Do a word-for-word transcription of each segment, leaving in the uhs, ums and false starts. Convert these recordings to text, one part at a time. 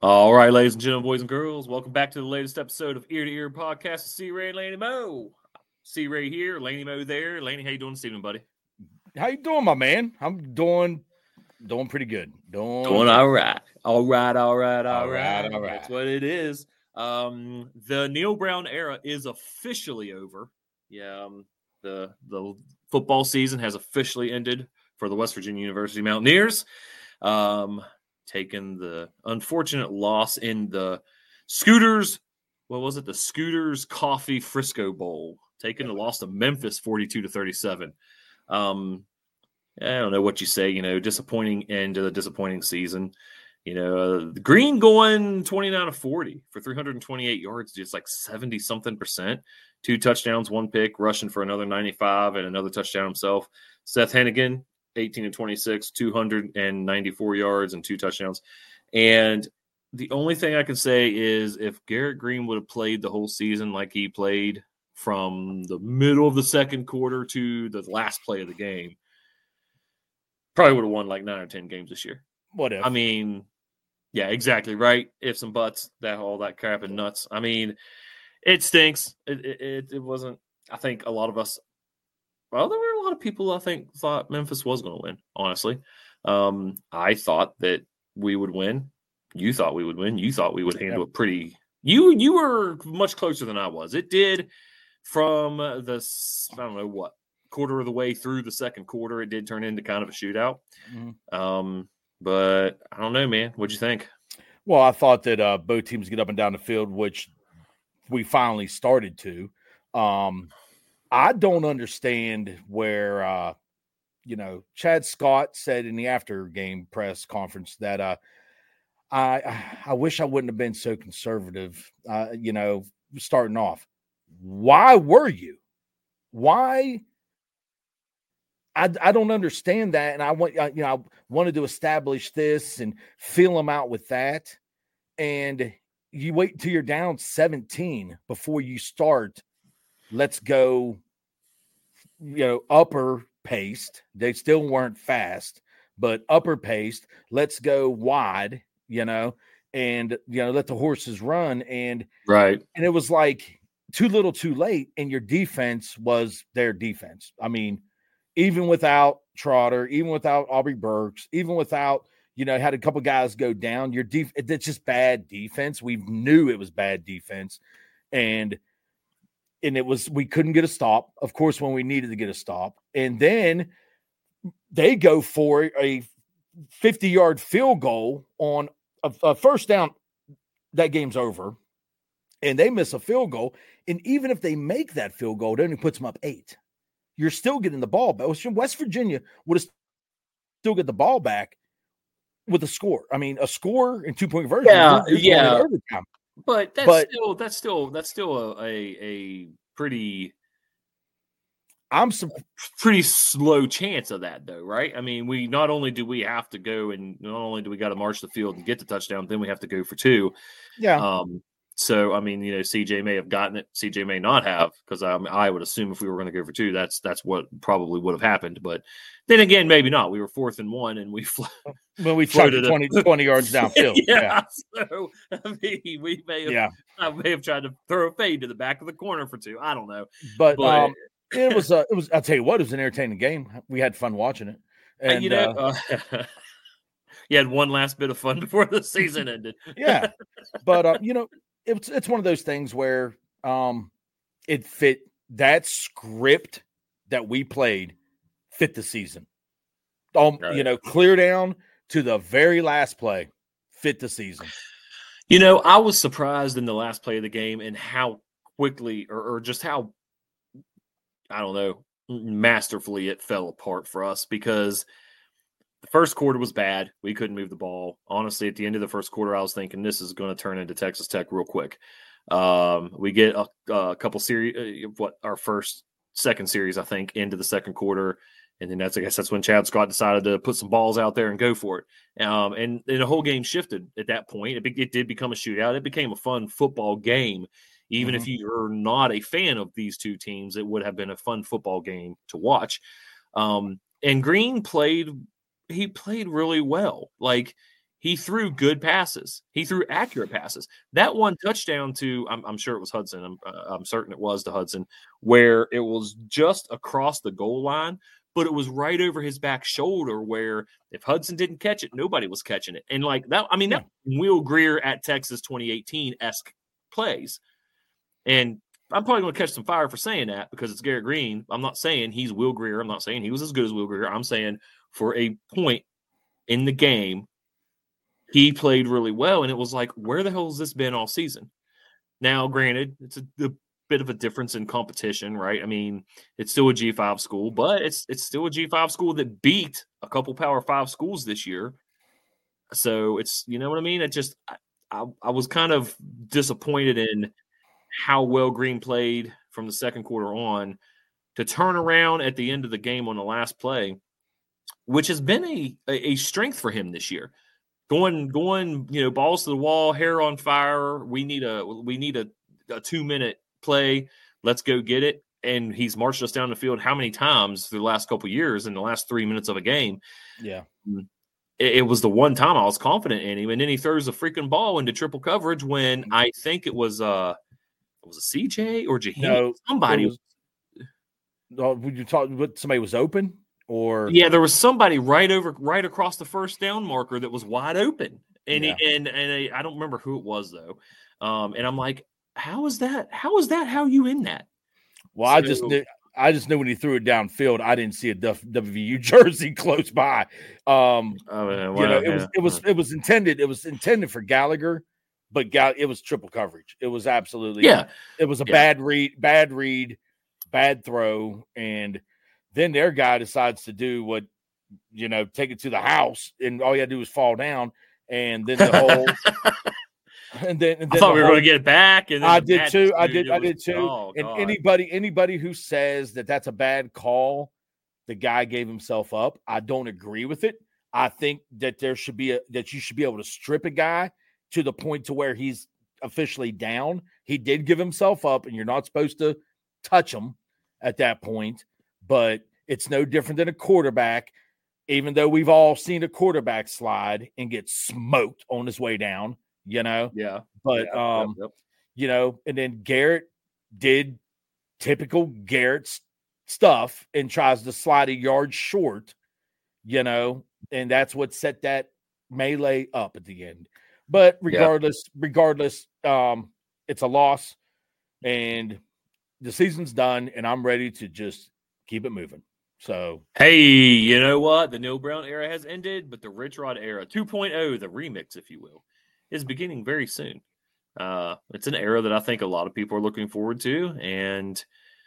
All right, ladies and gentlemen, boys and girls, welcome back to the latest episode of Ear to Ear Podcast with C. Ray and Laney Mo. C. Ray here, Laney Mo there. Laney, how you doing this evening, buddy? How you doing, my man? I'm doing doing pretty good. Doing, doing all right. All right, all right, all, all right, right. all right. That's what it is. Um, the Neal Brown era is officially over. Yeah, um, the the football season has officially ended for the West Virginia University Mountaineers. Um, taking the unfortunate loss in the Scooters, what was it? The Scooters Coffee Frisco Bowl, taking the loss to Memphis forty-two to thirty-seven. Um, I don't know what you say, you know, disappointing end to the disappointing season. You know, uh, Green going twenty-nine to forty for three hundred twenty-eight yards, just like seventy something percent. Two touchdowns, one pick, rushing for another ninety-five and another touchdown himself. Seth Hennigan, eighteen to twenty-six, two hundred ninety-four yards and two touchdowns. And the only thing I can say is if Garrett Green would have played the whole season like he played from the middle of the second quarter to the last play of the game, probably would have won like nine or ten games this year. What if? I mean, yeah, exactly right. Ifs and buts, that all that crap and nuts. I mean, it stinks. It it, it wasn't. I think a lot of us. Well, there were a lot of people I think thought Memphis was going to win. Honestly, um, I thought that we would win. You thought we would win. You thought we would handle it pretty. You you were much closer than I was. It did from the I don't know what. quarter of the way through the second quarter, it did turn into kind of a shootout. Mm-hmm. Um, but I don't know, man. What'd you think? Well, I thought that uh, both teams get up and down the field, which we finally started to. Um, I don't understand where, uh, you know, Chad Scott said in the after game press conference that uh, I I wish I wouldn't have been so conservative, uh, you know, starting off. Why were you? Why? I, I don't understand that, and I want you know I wanted to establish this and feel them out with that, and you wait until you're down seventeen before you start. Let's go, you know, upper paced. They still weren't fast, but upper paced. Let's go wide, you know, and you know let the horses run, and right, and it was like too little, too late, and your defense was their defense. I mean. Even without Trotter, even without Aubrey Burks, even without, you know, had a couple guys go down, your def- it's just bad defense. We knew it was bad defense. And and it was, we couldn't get a stop, of course, when we needed to get a stop. And then they go for a fifty-yard field goal on a, a first down. That game's over. And they miss a field goal. And even if they make that field goal, it only puts them up eight. You're still getting the ball back. West Virginia would have still get the ball back with a score. I mean, a score and two point version. Yeah, you're, you're yeah. Overtime. But that's but, still that's still that's still a a pretty. I'm some pretty slow chance of that, though, right? I mean, we not only do we have to go and not only do we got to march the field and get the touchdown, then we have to go for two. Yeah. Um, So, I mean, you know, C J may have gotten it. C J may not have, because I, I would assume if we were going to go for two, that's that's what probably would have happened. But then again, maybe not. We were fourth and one, and we fl- well, we floated twenty, twenty yards downfield. yeah, yeah. So, I mean, we may have, yeah. I may have tried to throw a fade to the back of the corner for two. I don't know. But, but um, it was, uh, it was, I'll tell you what, it was an entertaining game. We had fun watching it. And, you know, uh, uh, you had one last bit of fun before the season ended. yeah. But, uh, you know, It's it's one of those things where um, it fit that script that we played fit the season. Um, right. You know, clear down to the very last play, fit the season. You know, I was surprised in the last play of the game and how quickly or, or just how, I don't know, masterfully it fell apart for us, because the first quarter was bad. We couldn't move the ball. Honestly, at the end of the first quarter, I was thinking this is going to turn into Texas Tech real quick. Um, we get a, a couple series, uh, what our first, second series, I think, into the second quarter. And then that's, I guess that's when Chad Scott decided to put some balls out there and go for it. Um, and, and the whole game shifted at that point. It, be, it did become a shootout. It became a fun football game. Even mm-hmm. if you're not a fan of these two teams, it would have been a fun football game to watch. Um, and Green played – he played really well. Like, he threw good passes. He threw accurate passes. That one touchdown to, I'm, I'm sure it was Hudson. I'm, uh, I'm certain it was to Hudson, where it was just across the goal line, but it was right over his back shoulder where if Hudson didn't catch it, nobody was catching it. And like that, I mean, that yeah. Will Grier at Texas twenty eighteen-esque plays. And I'm probably going to catch some fire for saying that because it's Garrett Green. I'm not saying he's Will Grier. I'm not saying he was as good as Will Grier. I'm saying for a point in the game, he played really well. And it was like, where the hell has this been all season? Now, granted, it's a, a bit of a difference in competition, right? I mean, it's still a G five school, but it's it's still a G five school that beat a couple Power five schools this year. So it's, you know what I mean? It just, I, I, I was kind of disappointed in how well Green played from the second quarter on to turn around at the end of the game on the last play, which has been a, a, a strength for him this year. Going, going, you know, balls to the wall, hair on fire. We need a, we need a, a two minute play. Let's go get it. And he's marched us down the field how many times through the last couple of years in the last three minutes of a game. Yeah. It, it was the one time I was confident in him. And then he throws a freaking ball into triple coverage when I think it was, uh, was it C J or Jaheim? No, somebody was, was would you talk what somebody was open or yeah, there was somebody right over right across the first down marker that was wide open. And yeah. he, and and I don't remember who it was though. Um, and I'm like, how is that? How is that how you in that? Well, so, I just knew I just knew when he threw it downfield, I didn't see a W V U jersey close by. Um oh, yeah, well, you know, it yeah. was it was it was intended, it was intended for Gallagher. But God, it was triple coverage. It was absolutely yeah. It was a yeah. bad read, bad read, bad throw, and then their guy decides to do what you know, take it to the house, and all you had to do was fall down, and then the whole. and then, and then I thought the we were whole, going to get it back, and then I did too. I did. I was, did too. Oh, and God. anybody, anybody who says that that's a bad call, the guy gave himself up. I don't agree with it. I think that there should be a that you should be able to strip a guy to the point to where he's officially down. He did give himself up, and you're not supposed to touch him at that point, but it's no different than a quarterback, even though we've all seen a quarterback slide and get smoked on his way down, you know? Yeah. But, yeah, um, yep, yep. you know, and then Garrett did typical Garrett stuff and tries to slide a yard short, you know, and that's what set that melee up at the end. But regardless, yeah. regardless, um, it's a loss, and the season's done, and I'm ready to just keep it moving. So, hey, you know what? The Neal Brown era has ended, but the Rich Rod era two point oh, the remix, if you will, is beginning very soon. Uh, it's an era that I think a lot of people are looking forward to, and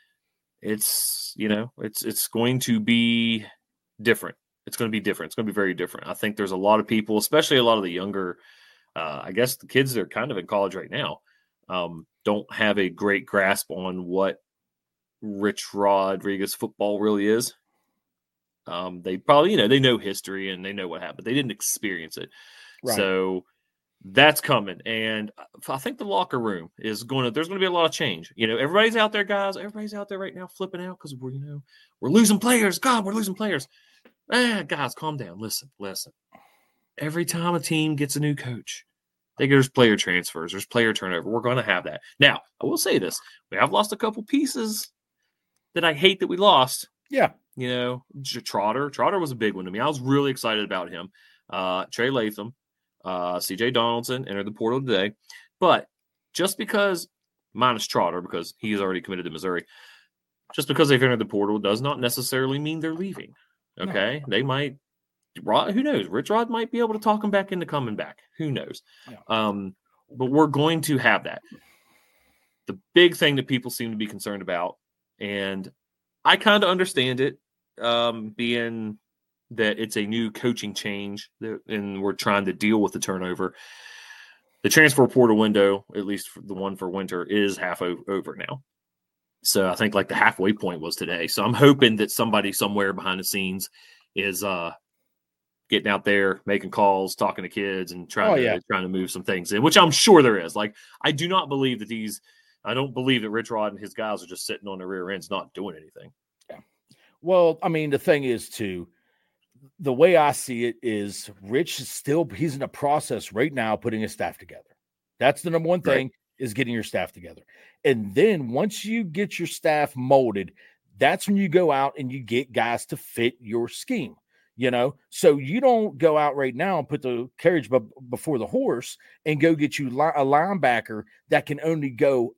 it's, you know, it's it's going to be different. It's going to be different. It's going to be very different. I think there's a lot of people, especially a lot of the younger Uh, I guess the kids that are kind of in college right now um, don't have a great grasp on what Rich Rodriguez football really is. Um, they probably, you know, they know history and they know what happened. They didn't experience it. Right. So that's coming. And I think the locker room is going to, there's going to be a lot of change. You know, everybody's out there, guys. Everybody's out there right now flipping out because we're, you know, we're losing players. God, we're losing players. Ah, guys, calm down. Listen, listen. Every time a team gets a new coach, I think there's player transfers, there's player turnover. We're going to have that. Now, I will say this. We have lost a couple pieces that I hate that we lost. Yeah. You know, Trotter. Trotter was a big one to me. I was really excited about him. Uh, Trey Latham, uh, C J Donaldson entered the portal today. But just because, minus Trotter, because he's already committed to Missouri, just because they've entered the portal does not necessarily mean they're leaving. Okay? No. They might. Rod, who knows? Rich Rod might be able to talk him back into coming back. Who knows? Yeah. Um, but we're going to have that. The big thing that people seem to be concerned about, and I kind of understand it, um, being that it's a new coaching change that, and we're trying to deal with the turnover. The transfer portal window, at least for the one for winter, is half o- over now. So I think like the halfway point was today. So I'm hoping that somebody somewhere behind the scenes is uh, – getting out there, making calls, talking to kids, and trying oh, to yeah. trying to move some things in, which I'm sure there is. Like, I do not believe that these, I don't believe that Rich Rod and his guys are just sitting on their rear ends not doing anything. Yeah. Well, I mean, the thing is, too, the way I see it is Rich is still, he's in a process right now putting his staff together. That's the number one thing right. is getting your staff together. And then once you get your staff molded, that's when you go out and you get guys to fit your scheme, you know? So you don't go out right now and put the carriage b- before the horse and go get you li- a linebacker that can only go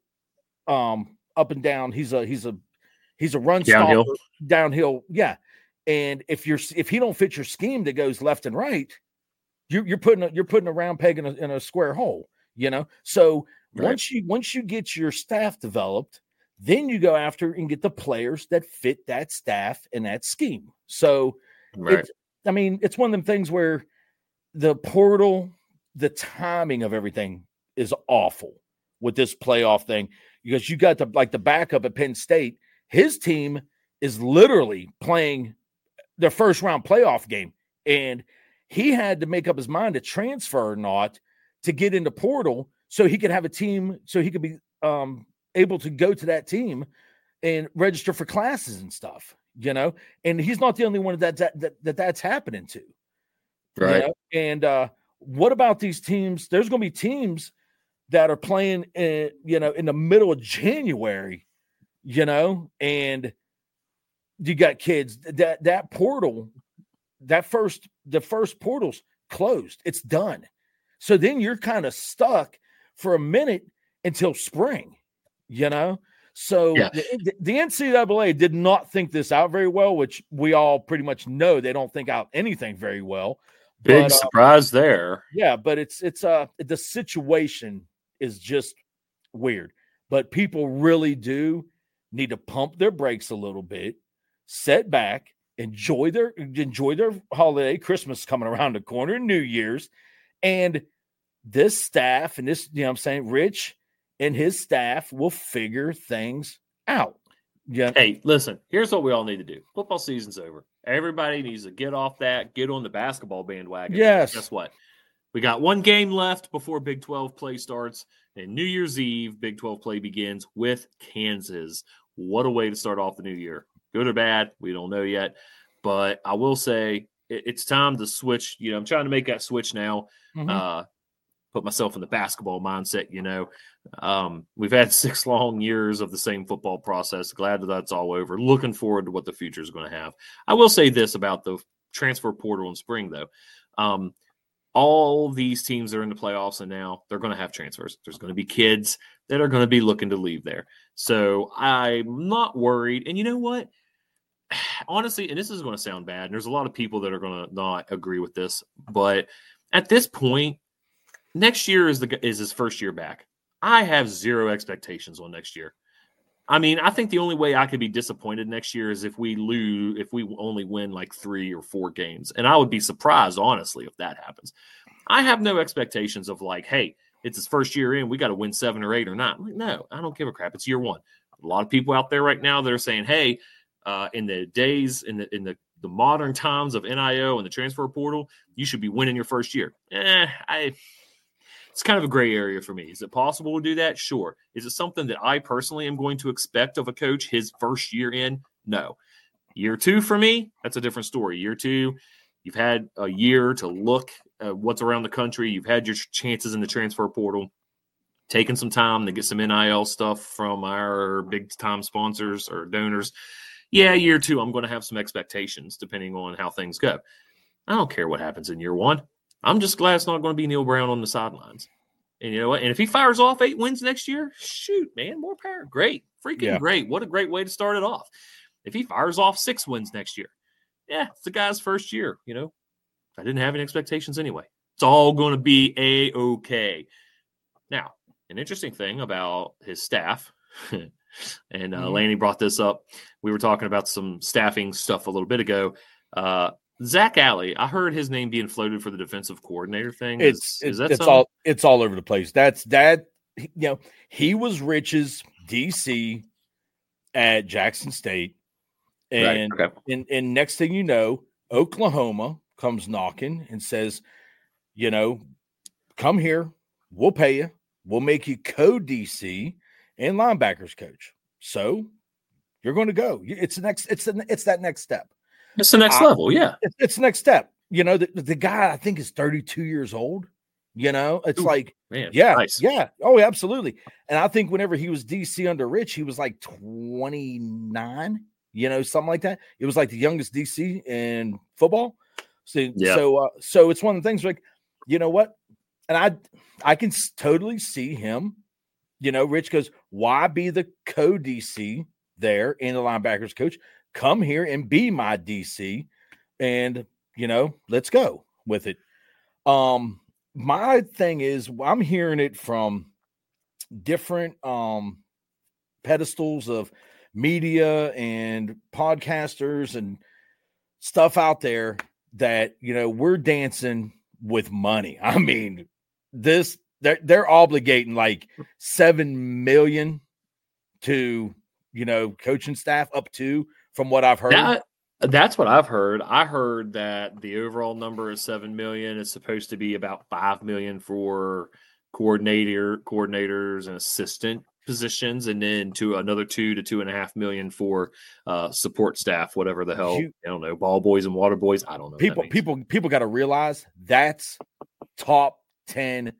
um, up and down. He's a, he's a, he's a run downhill. stopper downhill. Yeah. And if you're, if he don't fit your scheme that goes left and right, you're, you're putting, a, you're putting a round peg in a, in a square hole, you know? So right. once you, once you get your staff developed, then you go after and get the players that fit that staff and that scheme. So, right. it's, I mean, it's one of them things where the portal, the timing of everything is awful with this playoff thing, because you got the, like the backup at Penn State, his team is literally playing their first round playoff game. And he had to make up his mind to transfer or not to get into portal so he could have a team, so he could be, um, able to go to that team and register for classes and stuff, you know, and he's not the only one that that, that, that that's happening to. Right. You know? And uh, what about these teams? There's going to be teams that are playing, in, you know, in the middle of January, you know, and you got kids that, that portal, that first, the first portal's closed. It's done. So then you're kind of stuck for a minute until spring. You know, so yeah. the, the N C double A did not think this out very well, which we all pretty much know they don't think out anything very well. Big but, surprise uh, there. Yeah, but it's it's uh the situation is just weird. But people really do need to pump their brakes a little bit, set back, enjoy their enjoy their holiday. Christmas coming around the corner, New Year's, and this staff and this, you know, what I'm saying, Rich and his staff will figure things out. Yeah. Hey, listen, here's what we all need to do. Football season's over. Everybody needs to get off that, get on the basketball bandwagon. Yes. Guess what? We got one game left before Big twelve play starts, and New Year's Eve, Big twelve play begins with Kansas. What a way to start off the new year. Good or bad, we don't know yet. But I will say it, it's time to switch. You know, I'm trying to make that switch now. Mm-hmm. Uh, put myself in the basketball mindset, you know. Um, we've had six long years of the same football process. Glad that that's all over. Looking forward to what the future is going to have. I will say this about the transfer portal in spring, though. Um, all these teams that are in the playoffs, and now they're going to have transfers. There's going to be kids that are going to be looking to leave there. So I'm not worried. And you know what? Honestly, and this is going to sound bad, and there's a lot of people that are going to not agree with this, but at this point, next year is the is his first year back. I have zero expectations on next year. I mean, I think the only way I could be disappointed next year is if we lose, if we only win like three or four games. And I would be surprised, honestly, if that happens. I have no expectations of like, hey, it's his first year in, we got to win seven or eight or not. Like, no, I don't give a crap. It's year one. A lot of people out there right now that are saying, hey, uh, in the days, in the in the, the modern times of N I O and the transfer portal, you should be winning your first year. Eh, I – It's kind of a gray area for me. Is it possible to do that? Sure. Is it something that I personally am going to expect of a coach his first year in? No. Year two for me, that's a different story. Year two, you've had a year to look at what's around the country. You've had your chances in the transfer portal, taken some time to get some N I L stuff from our big-time sponsors or donors. Yeah, year two, I'm going to have some expectations depending on how things go. I don't care what happens in year one. I'm just glad it's not going to be Neil Brown on the sidelines. And you know what? And if he fires off eight wins next year, shoot, man, more power. Great. Freaking yeah. great. What a great way to start it off. If he fires off six wins next year, yeah, it's the guy's first year, you know. I didn't have any expectations anyway. It's all going to be A-okay. Now, an interesting thing about his staff, and uh, mm-hmm. Lanny brought this up. We were talking about some staffing stuff a little bit ago. Uh, Zach Alley, I heard his name being floated for the defensive coordinator thing. Is, it's is that it's something? all it's all over the place. That's that. You know, he was Rich's D C at Jackson State, and right. okay. and and next thing you know, Oklahoma comes knocking and says, you know, come here, we'll pay you, we'll make you co-D C and linebackers coach. So you're going to go. It's the next. It's the, it's that next step. It's the next I, level. Yeah. It's, it's the next step. You know, the, the guy I think is thirty-two years old. You know, it's Ooh, like, man, yeah, nice. yeah. Oh, absolutely. And I think whenever he was D C under Rich, he was like twenty-nine, you know, something like that. It was like the youngest D C in football. So, Yeah. so, uh, so it's one of the things like, you know what? And I, I can totally see him, you know, Rich goes, why be the co-D C there in the linebackers coach? Come here and be my D C and, you know, let's go with it. Um, my thing is I'm hearing it from different um pedestals of media and podcasters and stuff out there that, you know, we're dancing with money. I mean, this they're they're obligating like seven million to, you know, coaching staff up to, from what I've heard. That, that's what I've heard. I heard that the overall number is seven million. It's supposed to be about five million for coordinator, coordinators, and assistant positions, and then to another two to two and a half million for uh, support staff, whatever the hell. You, I don't know, ball boys and water boys. I don't know. People, people, people got to realize that's top ten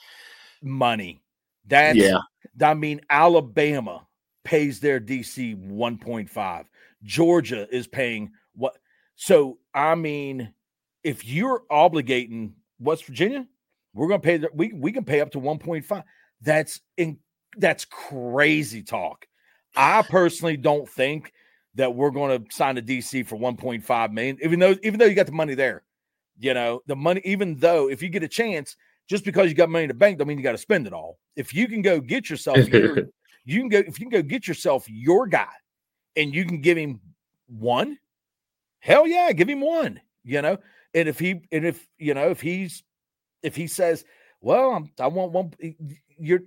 money. That's yeah. I mean, Alabama pays their D C one point five. Georgia is paying what? So, I mean, if you're obligating West Virginia, we're going to pay, the, we, we can pay up to one point five. That's in, that's crazy talk. I personally don't think that we're going to sign a D C for one point five million, even though, even though you got the money there, you know, the money, even though if you get a chance, just because you got money in the bank, don't mean you got to spend it all. If you can go get yourself, your, you can go, if you can go get yourself your guy, and you can give him one, hell yeah, give him one, you know? And if he, and if, you know, if he's, if he says, well, I'm, I want one, you're,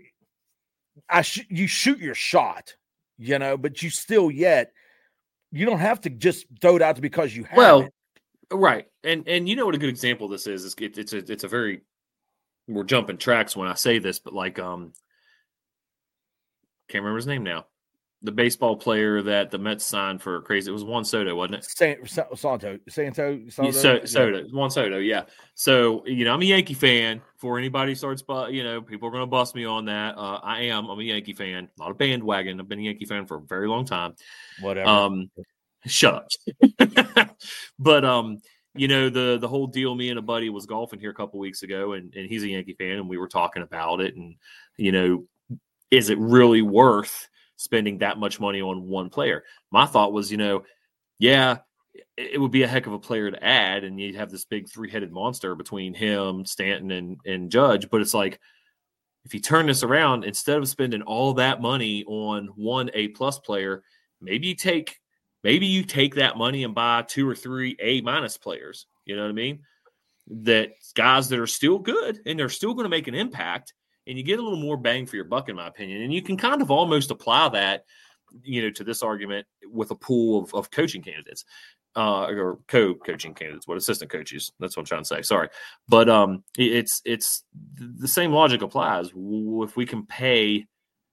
I sh- you shoot your shot, you know, but you still yet, you don't have to just throw it out because you have well, it. Right. And, and you know what a good example of this is, is it, it's a, it's a very, we're jumping tracks when I say this, but like, um, can't remember his name now. The baseball player that the Mets signed for crazy. It was Juan Soto, wasn't it? San, Santo, Santo, Soto, so, Soto, Juan Soto. Yeah. So, you know, I'm a Yankee fan. Before anybody starts, you know, people are going to bust me on that. Uh, I am. I'm a Yankee fan, not a bandwagon. I've been a Yankee fan for a very long time. Whatever. Um, shut up. But, um, you know, the the whole deal, me and a buddy was golfing here a couple weeks ago, and, and he's a Yankee fan, and we were talking about it. And, you know, is it really worth spending that much money on one player? My thought was, you know, yeah, it would be a heck of a player to add, and you'd have this big three-headed monster between him, Stanton, and, and Judge. But it's like, if you turn this around, instead of spending all that money on one A-plus player, maybe you take maybe you take that money and buy two or three A-minus players. You know what I mean? That guys that are still good, and they're still going to make an impact, and you get a little more bang for your buck, in my opinion. And you can kind of almost apply that, you know, to this argument with a pool of, of coaching candidates, uh, or co-coaching candidates, what assistant coaches. That's what I'm trying to say. Sorry. But um, it's, it's the same logic applies. If we can pay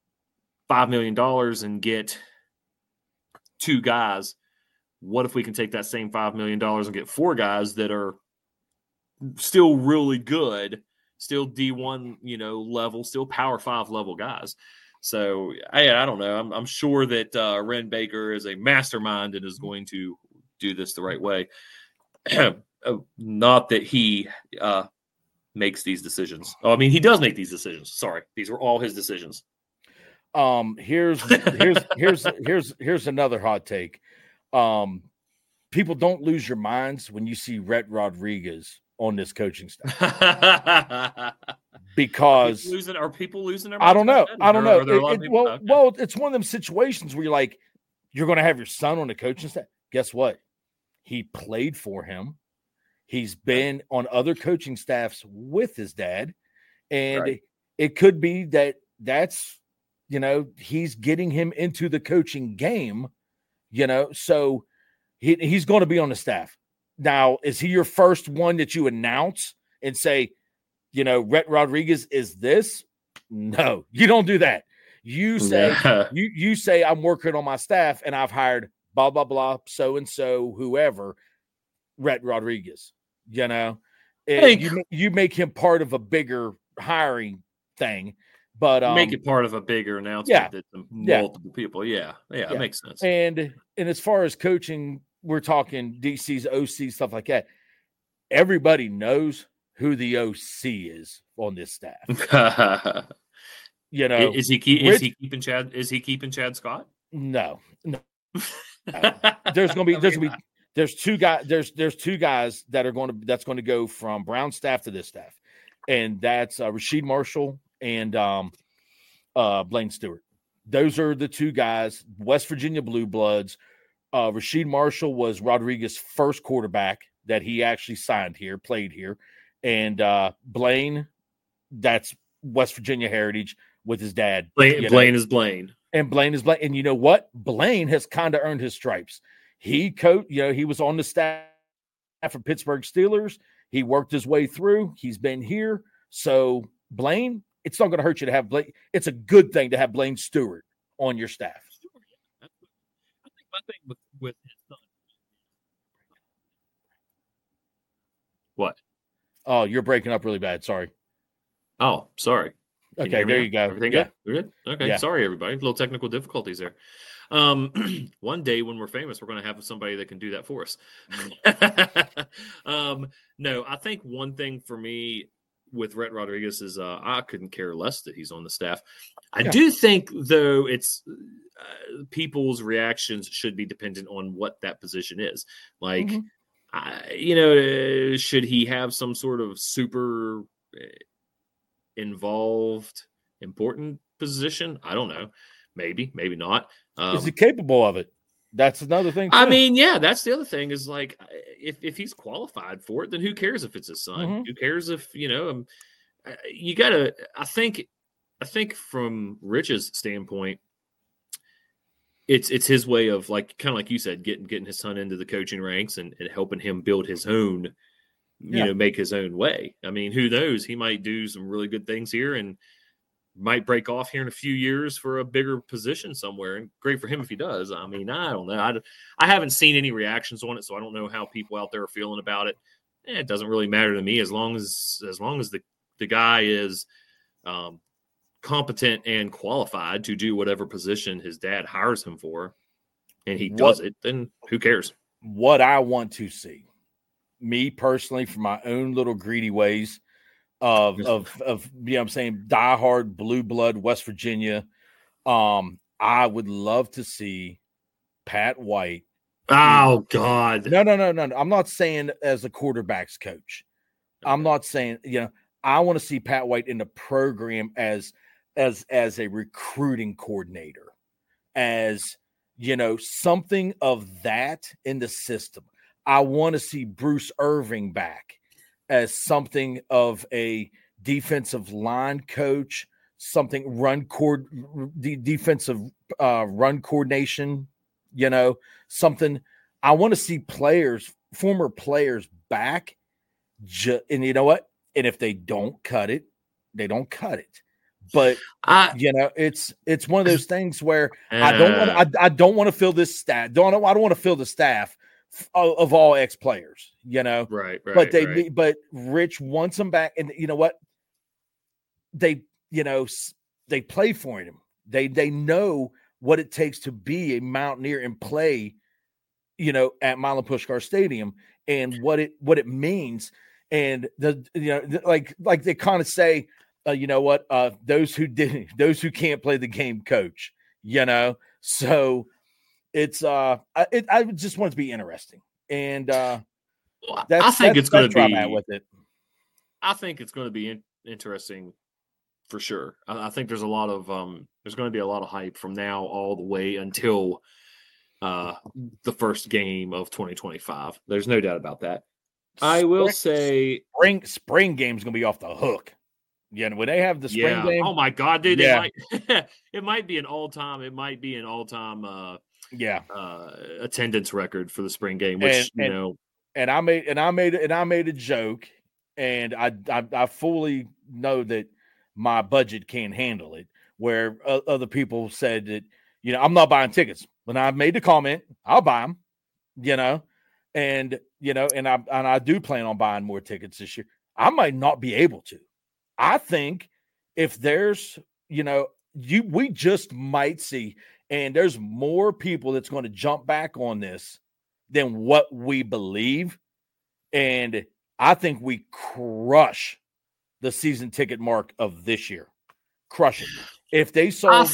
five million dollars and get two guys, what if we can take that same five million dollars and get four guys that are still really good, still D one, you know, level, still Power Five level guys? So I, I don't know. I'm, I'm sure that uh, Wren Baker is a mastermind and is going to do this the right way. Not that he uh, makes these decisions. Oh, I mean, he does make these decisions. Sorry, these were all his decisions. Um, here's here's here's here's here's another hot take. Um, people don't lose your minds when you see Rhett Rodriguez on this coaching staff. Because are people losing, are people losing their minds? I don't know. I don't know. It, it, well, okay. well, it's one of them situations where you're like, you're going to have your son on the coaching staff. Guess what? He played for him. He's been on other coaching staffs with his dad. And right. it, it could be that that's, you know, he's getting him into the coaching game, you know, so he, he's going to be on the staff. Now, is he your first one that you announce and say, you know, Rhett Rodriguez is this? No, you don't do that. You say, yeah. you, you say, I'm working on my staff and I've hired blah, blah, blah, so-and-so, whoever, Rhett Rodriguez, you know, it, think, you, you make him part of a bigger hiring thing, but um, make it part of a bigger announcement yeah, that multiple yeah. people. Yeah, yeah. Yeah. It makes sense. And, and as far as coaching, we're talking D Cs, O Cs, stuff like that. Everybody knows who the O C is on this staff. You know, is he keep, Rich, is he keeping Chad? Is he keeping Chad Scott? No, no. no. There's gonna be there's gonna be there's two guys there's there's two guys that are going to that's going to go from Brown staff to this staff, and that's uh, Rasheed Marshall and um, uh, Blaine Stewart. Those are the two guys, West Virginia Blue Bloods. Uh, Rasheed Marshall was Rodriguez's first quarterback that he actually signed here, played here, and uh, Blaine, that's West Virginia heritage with his dad. Blaine, Blaine is Blaine. And Blaine is Blaine. And you know what? Blaine has kind of earned his stripes. He coached, you know, he was on the staff for Pittsburgh Steelers. He worked his way through. He's been here. So Blaine, it's not going to hurt you to have Blaine. It's a good thing to have Blaine Stewart on your staff. Sure, yeah. I think my thing with, with his son. What? Oh, you're breaking up really bad. Sorry. Oh, sorry. Can okay, you there you go. Everything yeah. good? We're good? Okay, yeah. Sorry, everybody. A little technical difficulties there. Um, one day when we're famous, we're going to have somebody that can do that for us. um, no, I think one thing for me with Rhett Rodriguez is uh, I couldn't care less that he's on the staff. I yeah. do think, though, it's uh, people's reactions should be dependent on what that position is. Like, mm-hmm. I, you know, uh, should he have some sort of super uh, involved, important position? I don't know. Maybe, maybe not. Um, is he capable of it? That's another thing. Too. I mean, yeah, that's the other thing is like, if, if he's qualified for it, then who cares if it's his son? Mm-hmm. Who cares if, you know, um, you gotta, I think, I think from Rich's standpoint, it's, it's his way of like, kind of like you said, getting, getting his son into the coaching ranks and, and helping him build his own, you yeah. know, make his own way. I mean, who knows? He might do some really good things here and might break off here in a few years for a bigger position somewhere. And great for him if he does. I mean, I don't know. I, I haven't seen any reactions on it, so I don't know how people out there are feeling about it. Eh, it doesn't really matter to me as long as as long as the, the guy is um, competent and qualified to do whatever position his dad hires him for, and he does what, it, then who cares? What I want to see, me personally, for my own little greedy ways, Of of of you know what I'm saying, diehard blue blood West Virginia. Um, I would love to see Pat White. Oh God. No, no, no, no, no. I'm not saying as a quarterback's coach. Okay. I'm not saying, you know, I want to see Pat White in the program as as as a recruiting coordinator, as you know, something of that in the system. I want to see Bruce Irving back as something of a defensive line coach, something run cord, the defensive uh, run coordination, you know, something. I want to see players, former players back. Ju- and you know what? And if they don't cut it, they don't cut it. But I, you know, it's it's one of those things where uh, I don't want I, I don't want to fill this staff. Don't I don't want to fill the staff of, of all ex players, you know. Right, right. But they right. but Rich wants them back, and you know what? They you know they play for him. They they know what it takes to be a Mountaineer and play, you know, at Milan Puskar Stadium, and what it what it means. And the you know like like they kind of say. Uh, you know what? Uh, those who did, those who can't play the game, coach. You know, so it's. Uh, it, I just want it to be interesting, and uh, that's, I think that's, it's going to be with it. I think it's going to be in, interesting for sure. I, I think there's a lot of um, there's going to be a lot of hype from now all the way until uh, the first game of twenty twenty-five. There's no doubt about that. I will spring, say, spring spring game's going to be off the hook. Yeah, when they have the spring yeah. game. Oh my God, dude! Yeah. It might, it might be an all-time. It might be an all-time. Uh, yeah, uh, attendance record for the spring game, which and, you and, know. And I made and I made and I made a joke, and I I, I fully know that my budget can't handle it. Where uh, other people said that, you know, I'm not buying tickets. when I made the comment, I'll buy them, you know, and, you know, and I, and I do plan on buying more tickets this year. I might not be able to. I think if there's, you know, you, we just might see, and there's more people that's going to jump back on this than what we believe. And I think we crush the season ticket mark of this year. Crush it. If they sold,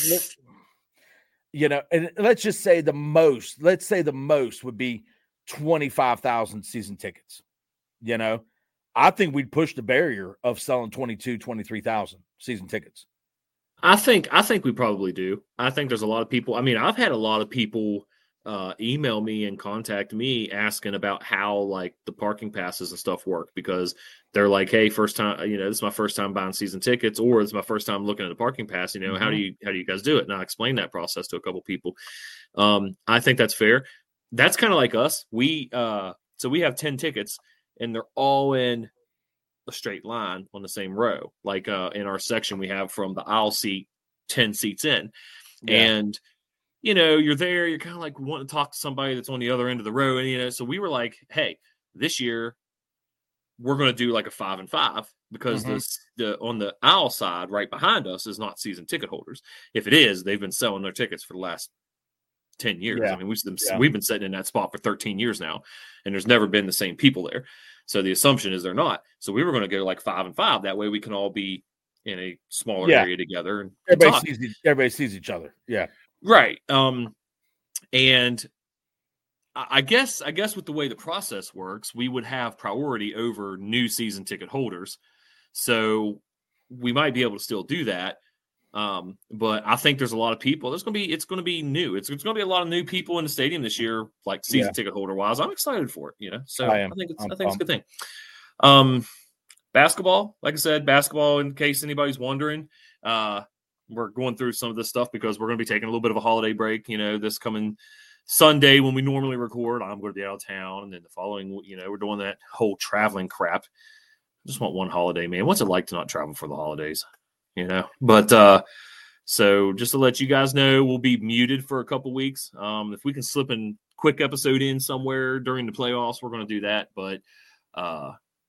you know, and let's just say the most, let's say the most would be twenty-five thousand season tickets. You know, I think we'd push the barrier of selling twenty-two, twenty-three thousand season tickets. I think, I think we probably do. I think there's a lot of people. I mean, I've had a lot of people uh, email me and contact me asking about how like the parking passes and stuff work, because they're like, hey, first time, you know, this is my first time buying season tickets, or it's my first time looking at a parking pass. You know, mm-hmm. how do you, how do you guys do it? And I explained that process to a couple people. Um, I think that's fair. That's kind of like us. We, uh, so we have ten tickets and they're all in a straight line on the same row. Like uh, in our section, we have from the aisle seat, ten seats in. Yeah. And, you know, you're there, you're kind of like wanting to talk to somebody that's on the other end of the row. And, you know, so we were like, hey, this year we're going to do like a five and five because mm-hmm. this, the on the aisle side right behind us is not season ticket holders. If it is, they've been selling their tickets for the last ten years. Yeah. I mean, we've been, yeah. we've been sitting in that spot for thirteen years now, and there's never been the same people there. So the assumption is they're not. So we were going to go like five and five. That way we can all be in a smaller yeah. area together. And everybody sees, everybody sees each other. Yeah. Right. Um, and I guess, I guess with the way the process works, we would have priority over new season ticket holders. So we might be able to still do that. Um, but I think there's a lot of people. There's going to be, it's going to be new. It's, it's going to be a lot of new people in the stadium this year, like season yeah. ticket holder wise. I'm excited for it, you know? So I, I think it's, I'm I think it's a good thing. Um, basketball, like I said, basketball, in case anybody's wondering, uh, we're going through some of this stuff because we're going to be taking a little bit of a holiday break, you know, this coming Sunday when we normally record. I'm going to be out of town. And then the following, you know, we're doing that whole traveling crap. I just want one holiday, man. What's it like to not travel for the holidays? You know, but uh, so just to let you guys know, we'll be muted for a couple weeks. Um, if we can slip a quick episode in somewhere during the playoffs, we're going to do that. But uh,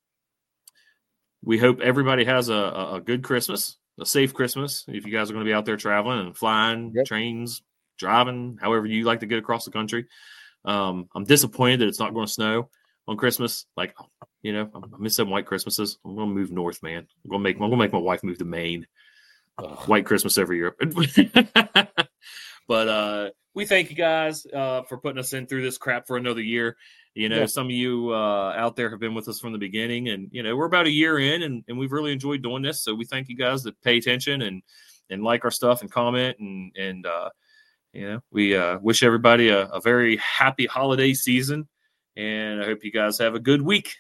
we hope everybody has a, a good Christmas, a safe Christmas. If you guys are going to be out there traveling and flying, yep. trains, driving, however you like to get across the country. Um, I'm disappointed that it's not going to snow on Christmas. Like, you know, I miss them white Christmases. I'm going to move north, man. I'm going to make, I'm going to make my wife move to Maine. Ugh. White Christmas every year. But uh, we thank you guys uh, for putting us in through this crap for another year. You know, yeah. some of you uh, out there have been with us from the beginning, and, you know, we're about a year in, and, and we've really enjoyed doing this. So we thank you guys that pay attention and, and like our stuff and comment. And, and uh, you know, we uh, wish everybody a, a very happy holiday season. And I hope you guys have a good week.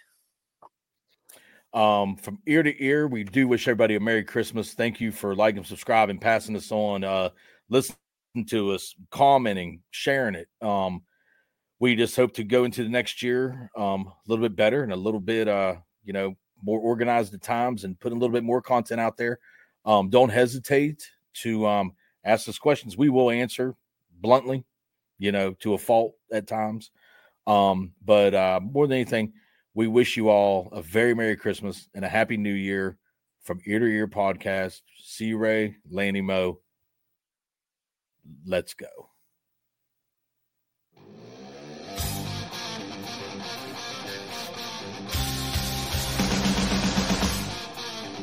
Um, from ear to ear, we do wish everybody a Merry Christmas. Thank you for liking, subscribing, passing us on, uh, listening to us, commenting, sharing it. Um, we just hope to go into the next year um, a little bit better and a little bit, uh, you know, more organized at times and put a little bit more content out there. Um, don't hesitate to um, ask us questions. We will answer bluntly, you know, to a fault at times. Um, but uh, more than anything, we wish you all a very Merry Christmas and a Happy New Year from Ear to Ear Podcast. See you, Ray, Lanny, Mo. Let's go.